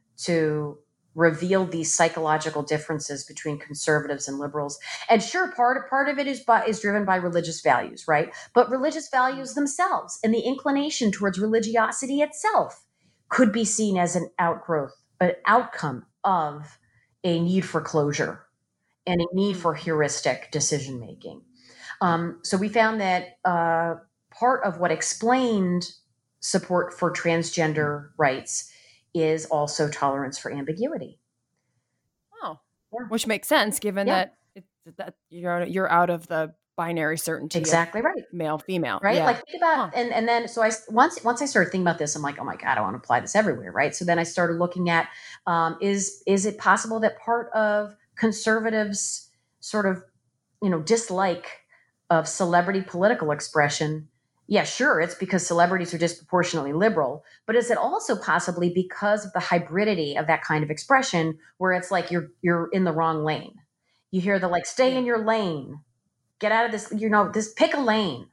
to reveal these psychological differences between conservatives and liberals. And sure, part of it is driven by religious values, right? But religious values themselves and the inclination towards religiosity itself could be seen as an outcome of a need for closure and a need for heuristic decision making. So we found that part of what explained support for transgender rights is also tolerance for ambiguity. Oh, yeah. Which makes sense given that you're out of the binary certainty. Exactly right. Male, female. Right. Yeah. Like think about, and then, so once I started thinking about this, I'm like, oh my God, I want to apply this everywhere. Right. So then I started looking at, is it possible that part of conservatives sort of, dislike of celebrity political expression? Yeah, sure. It's because celebrities are disproportionately liberal, but is it also possibly because of the hybridity of that kind of expression where it's like you're in the wrong lane? You hear the like, stay in your lane, get out of this, pick a lane.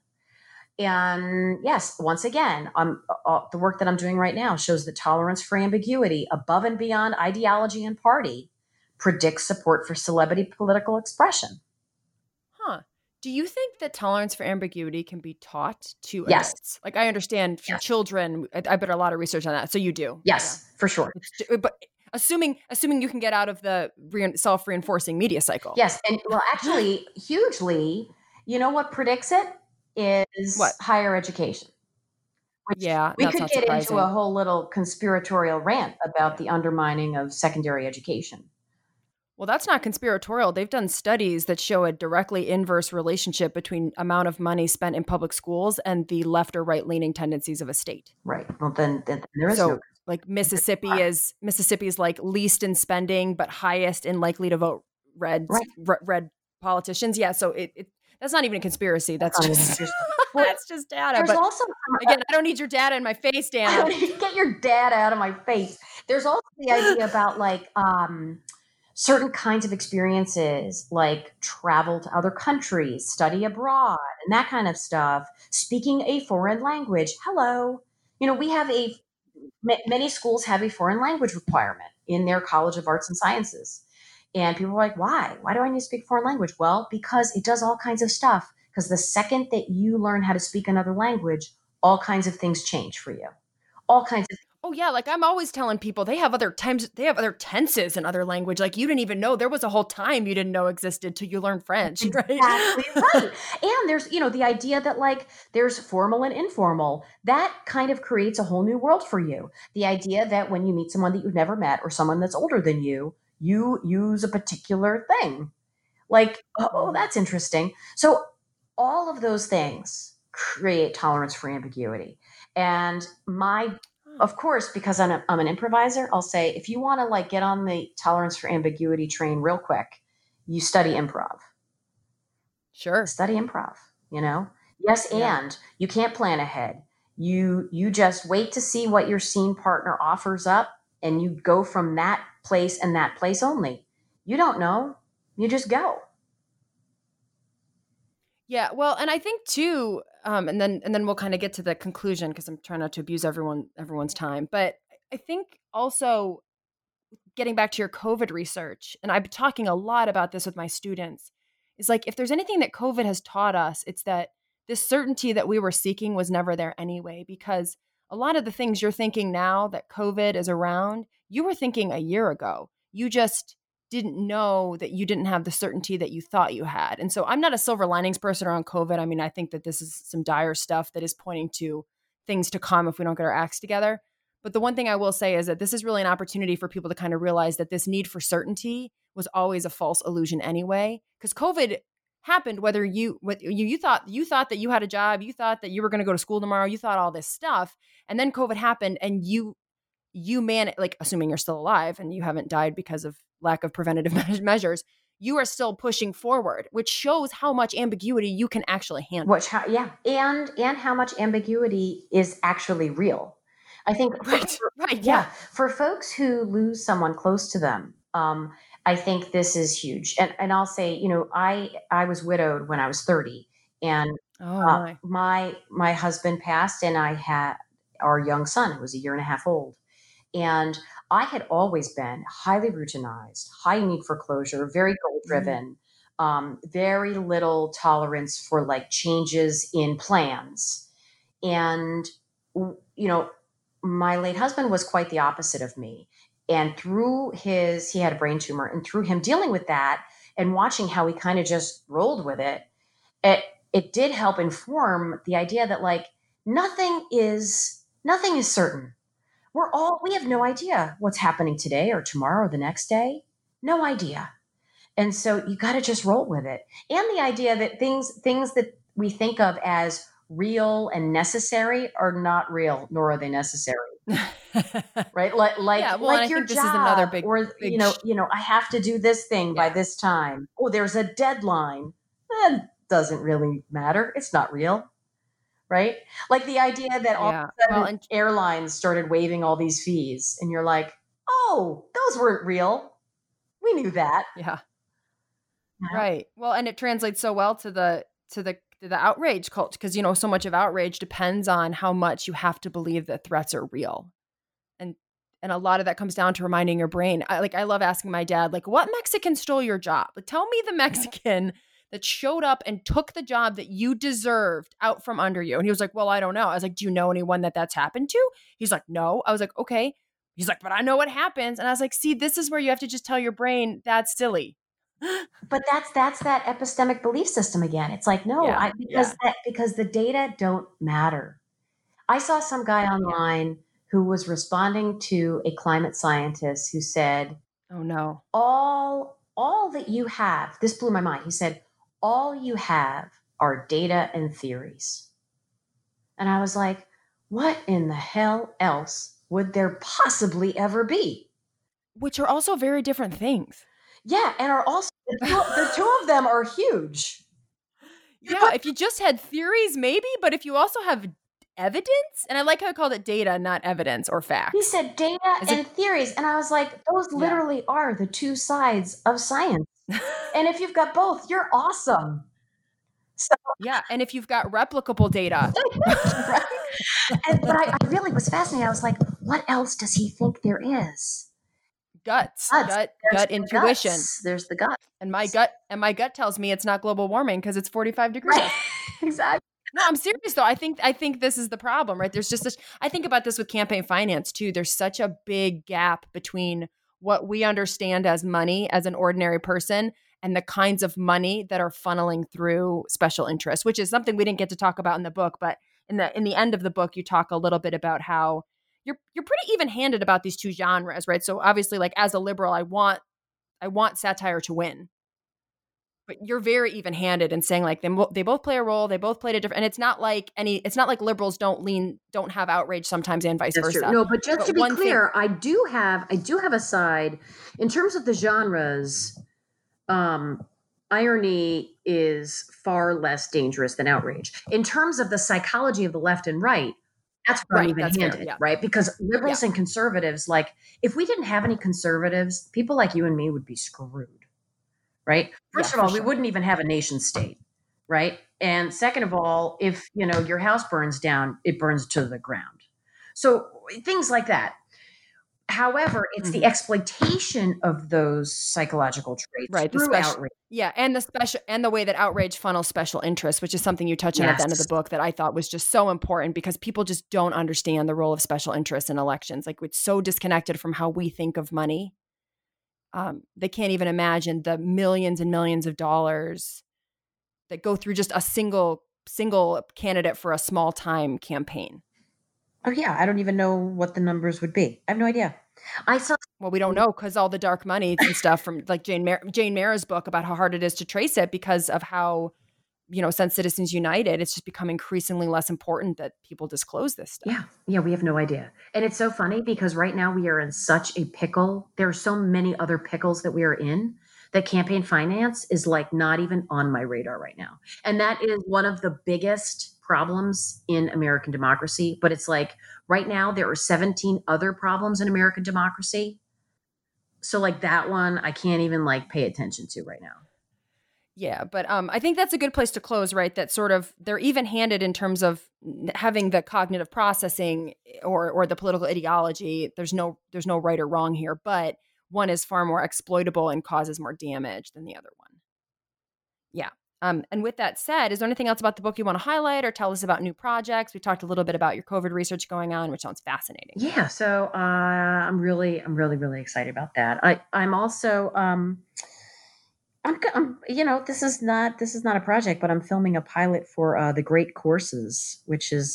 And yes, once again, the work that I'm doing right now shows that tolerance for ambiguity above and beyond ideology and party predicts support for celebrity political expression. Huh. Do you think that tolerance for ambiguity can be taught to adults? Like, I understand for children, I bet a lot of research on that. So you do. Yes, for sure. But assuming you can get out of the self-reinforcing media cycle. Yes. And well, actually, hugely, what predicts it is higher education. We could get into a whole little conspiratorial rant about the undermining of secondary education. Well, that's not conspiratorial. They've done studies that show a directly inverse relationship between amount of money spent in public schools and the left or right leaning tendencies of a state. Right. Well, then there is like Mississippi is like least in spending, but highest in likely to vote red politicians. Yeah. So that's not even a conspiracy. That's just that's just data. There's also again, I don't need your data in my face, Dana. I don't need to get your data out of my face. There's also the idea about like certain kinds of experiences like travel to other countries, study abroad, and that kind of stuff, speaking a foreign language. Hello. We have many schools have a foreign language requirement in their College of Arts and Sciences. And people are like, why? Why do I need to speak a foreign language? Well, because it does all kinds of stuff. Because the second that you learn how to speak another language, all kinds of things change for you. All kinds of Oh yeah, like I'm always telling people they have other tenses in other language. Like you didn't even know there was a whole time you didn't know existed till you learned French, right? Exactly right. And there's, the idea that like there's formal and informal. That kind of creates a whole new world for you. The idea that when you meet someone that you've never met or someone that's older than you, you use a particular thing. Like, oh, that's interesting. So all of those things create tolerance for ambiguity. And of course, because I'm an improviser, I'll say, if you want to like get on the tolerance for ambiguity train real quick, you study improv. Sure. Study improv, you know? Yes, Yeah. and you can't plan ahead. You just wait to see what your scene partner offers up, and you go from that place and that place only. You don't know. You just go. Yeah, well, and I think too, and then we'll kind of get to the conclusion because I'm trying not to abuse everyone's time. But I think also getting back to your COVID research, and I've been talking a lot about this with my students, is like if there's anything that COVID has taught us, it's that this certainty that we were seeking was never there anyway, because a lot of the things you're thinking now that COVID is around, you were thinking a year ago. You just didn't know that you didn't have the certainty that you thought you had. And so I'm not a silver linings person around COVID. I mean, I think that this is some dire stuff that is pointing to things to come if we don't get our acts together. But the one thing I will say is that this is really an opportunity for people to kind of realize that this need for certainty was always a false illusion anyway. Because COVID happened whether you thought that you had a job, you thought that you were going to go to school tomorrow, you thought all this stuff, and then COVID happened, and you like, assuming you're still alive and you haven't died because of lack of preventative measures, you are still pushing forward, which shows how much ambiguity you can actually handle. And how much ambiguity is actually real. I think, Yeah. For folks who lose someone close to them, I think this is huge. And I'll say, I was widowed when I was 30, and my husband passed, and I had our young son, who was a year and a half old. And I had always been highly routinized, high need for closure, very goal driven, very little tolerance for like changes in plans. And, my late husband was quite the opposite of me. And he had a brain tumor, and through him dealing with that and watching how he kind of just rolled with it, it did help inform the idea that like nothing is certain. We have no idea what's happening today or tomorrow or the next day. No idea. And so you got to just roll with it. And the idea that things that we think of as real and necessary are not real, nor are they necessary. Right? Like your job, this is another big, I have to do this thing by this time. Oh, there's a deadline. That doesn't really matter. It's not real. Right? Like the idea that all of a sudden airlines started waiving all these fees, and you're like, oh, those weren't real. We knew that. Yeah. Right. Well, and it translates so well to the outrage culture, because so much of outrage depends on how much you have to believe that threats are real. And a lot of that comes down to reminding your brain. I love asking my dad, like, what Mexican stole your job? Like, tell me the Mexican that showed up and took the job that you deserved out from under you. And he was like, well, I don't know. I was like, do you know anyone that's happened to? He's like, no. I was like, okay. He's like, but I know what happens. And I was like, see, this is where you have to just tell your brain that's silly. But that's that epistemic belief system again. It's like, no, because the data don't matter. I saw some guy online who was responding to a climate scientist who said, oh no, all that you have, this blew my mind. He said, all you have are data and theories. And I was like, what in the hell else would there possibly ever be? Which are also very different things. Yeah, and are also the two of them are huge. If you just had theories, maybe, but if you also have evidence, and I like how I called it data, not evidence or facts. He said data and theories, and I was like, those literally are the two sides of science. And if you've got both, you're awesome. So, and if you've got replicable data. Right? But I really was fascinated. I was like, what else does he think there is? Gut intuition. There's the gut. And my gut tells me it's not global warming because it's 45 degrees. Right. Exactly. No, I'm serious though. I think this is the problem, right? There's just I think about this with campaign finance too. There's such a big gap between what we understand as money as an ordinary person and the kinds of money that are funneling through special interests, which is something we didn't get to talk about in the book, but in the end of the book, you talk a little bit about how you're pretty even-handed about these two genres, right? So obviously, like as a liberal, I want satire to win. but you're very even-handed in saying like they both play a role, they both played a different, and it's not like liberals don't have outrage sometimes and vice That's versa. true. No, but just to be clear, I do have a side in terms of the genres. Irony is far less dangerous than outrage. In terms of the psychology of the left and right, that's where I'm even-handed, right? Because liberals and conservatives, like, if we didn't have any conservatives, people like you and me would be screwed, right? First of all, we wouldn't even have a nation state, right? And second of all, if, your house burns down, it burns to the ground. So things like that. However, it's the exploitation of those psychological traits through outrage. Yeah, and the way that outrage funnels special interests, which is something you touch on at the end of the book that I thought was just so important, because people just don't understand the role of special interests in elections. Like, it's so disconnected from how we think of money. They can't even imagine the millions and millions of dollars that go through just a single candidate for a small time campaign. Oh yeah, I don't even know what the numbers would be. I have no idea. Well, we don't know because all the dark money and stuff from like Jane Mara's book about how hard it is to trace it because of how, since Citizens United, it's just become increasingly less important that people disclose this stuff. Yeah, we have no idea. And it's so funny because right now we are in such a pickle. There are so many other pickles that we are in that campaign finance is like not even on my radar right now. And that is one of the biggest problems in American democracy. But it's like right now there are 17 other problems in American democracy. So like that one, I can't even like pay attention to right now. Yeah, but I think that's a good place to close, right? That sort of they're even-handed in terms of having the cognitive processing or the political ideology. There's no right or wrong here, but one is far more exploitable and causes more damage than the other one. Yeah. And with that said, is there anything else about the book you want to highlight or tell us about new projects? We talked a little bit about your COVID research going on, which sounds fascinating. Yeah. So I'm really excited about that. I'm also this is not a project, but I'm filming a pilot for the Great Courses, which is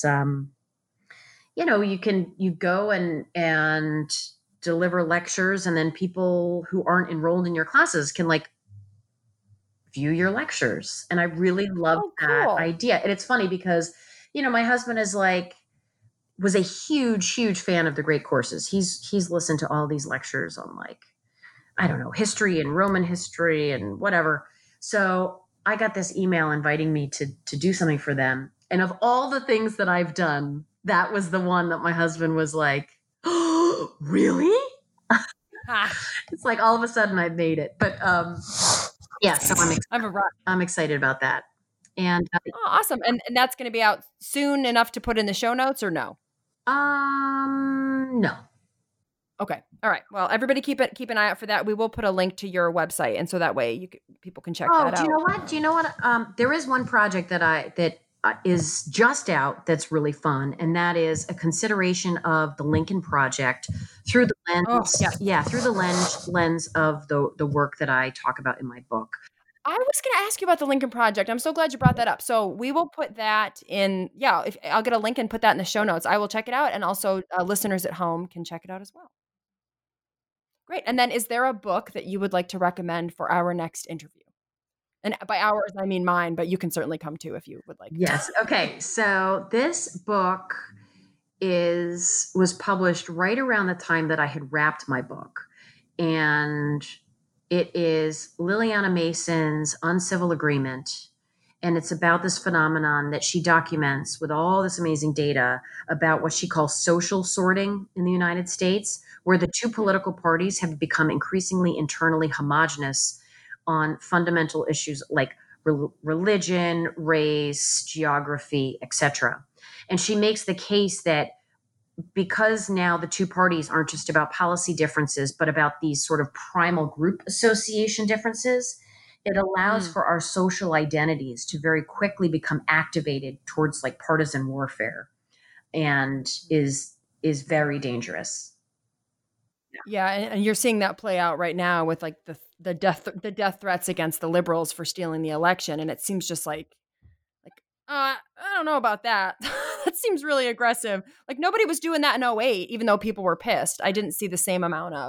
you go and deliver lectures, and then people who aren't enrolled in your classes can like view your lectures. And I really love that idea. And it's funny because, my husband was a huge fan of the Great Courses. He's listened to all these lectures on like, I don't know, history and Roman history and whatever. So I got this email inviting me to do something for them. And of all the things that I've done, that was the one that my husband was like, oh, really? It's like all of a sudden I made it. But yeah, so I'm excited about that. And awesome. And that's going to be out soon enough to put in the show notes or no? No. Okay. All right. Well, everybody keep an eye out for that. We will put a link to your website, and so that way people can check that out. Do you know what? There is one project that is just out that's really fun, and that is a consideration of the Lincoln Project through the lens. Through the lens of the work that I talk about in my book. I was going to ask you about the Lincoln Project. I'm so glad you brought that up. So we will put that in. Yeah, if I'll get a link and put that in the show notes. I will check it out, and also listeners at home can check it out as well. Great. And then is there a book that you would like to recommend for our next interview? And by ours, I mean mine, but you can certainly come too if you would like. Yes. Okay. So this book was published right around the time that I had wrapped my book. And it is Liliana Mason's Uncivil Agreement. And it's about this phenomenon that she documents with all this amazing data about what she calls social sorting in the United States, where the two political parties have become increasingly internally homogenous on fundamental issues like religion, race, geography, etc. And she makes the case that because now the two parties aren't just about policy differences, but about these sort of primal group association differences, it allows for our social identities to very quickly become activated towards like partisan warfare, and is very dangerous. Yeah, and you're seeing that play out right now with like the death threats against the liberals for stealing the election, and it seems just like I don't know about that. That seems really aggressive. Like nobody was doing that in 2008, even though people were pissed. I didn't see the same amount of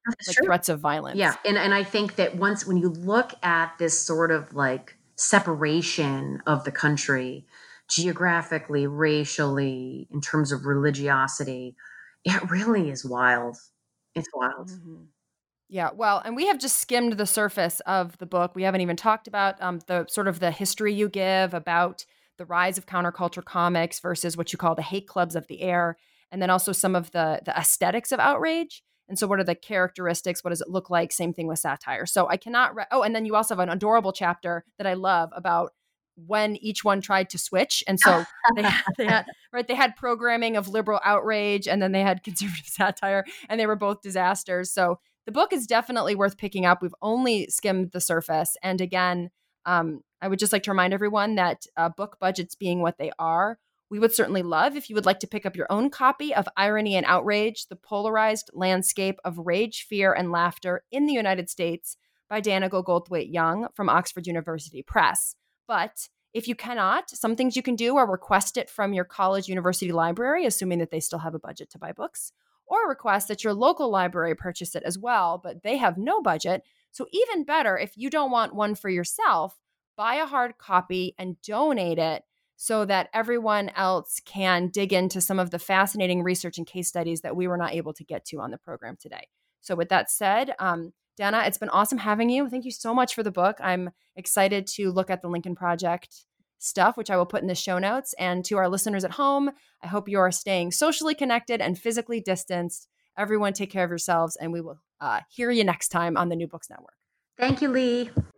That's like true. threats of violence. Yeah. And I think that when you look at this sort of like separation of the country, geographically, racially, in terms of religiosity, it really is wild. It's wild. Mhm. Yeah, well, and we have just skimmed the surface of the book. We haven't even talked about the sort of the history you give about the rise of counterculture comics versus what you call the hate clubs of the air, and then also some of the aesthetics of outrage. And so, what are the characteristics? What does it look like? Same thing with satire. So I cannot. Oh, and then you also have an adorable chapter that I love about when each one tried to switch, and so they had programming of liberal outrage, and then they had conservative satire, and they were both disasters. So the book is definitely worth picking up. We've only skimmed the surface. And again, I would just like to remind everyone that book budgets being what they are, we would certainly love if you would like to pick up your own copy of Irony and Outrage, The Polarized Landscape of Rage, Fear, and Laughter in the United States by Danica Goldthwait-Young from Oxford University Press. But if you cannot, some things you can do are request it from your college university library, assuming that they still have a budget to buy books, or request that your local library purchase it as well, but they have no budget. So even better, if you don't want one for yourself, buy a hard copy and donate it so that everyone else can dig into some of the fascinating research and case studies that we were not able to get to on the program today. So with that said, Dana, it's been awesome having you. Thank you so much for the book. I'm excited to look at the Lincoln Project stuff, which I will put in the show notes. And to our listeners at home, I hope you are staying socially connected and physically distanced. Everyone take care of yourselves, and we will hear you next time on the New Books Network. Thank you, Lee.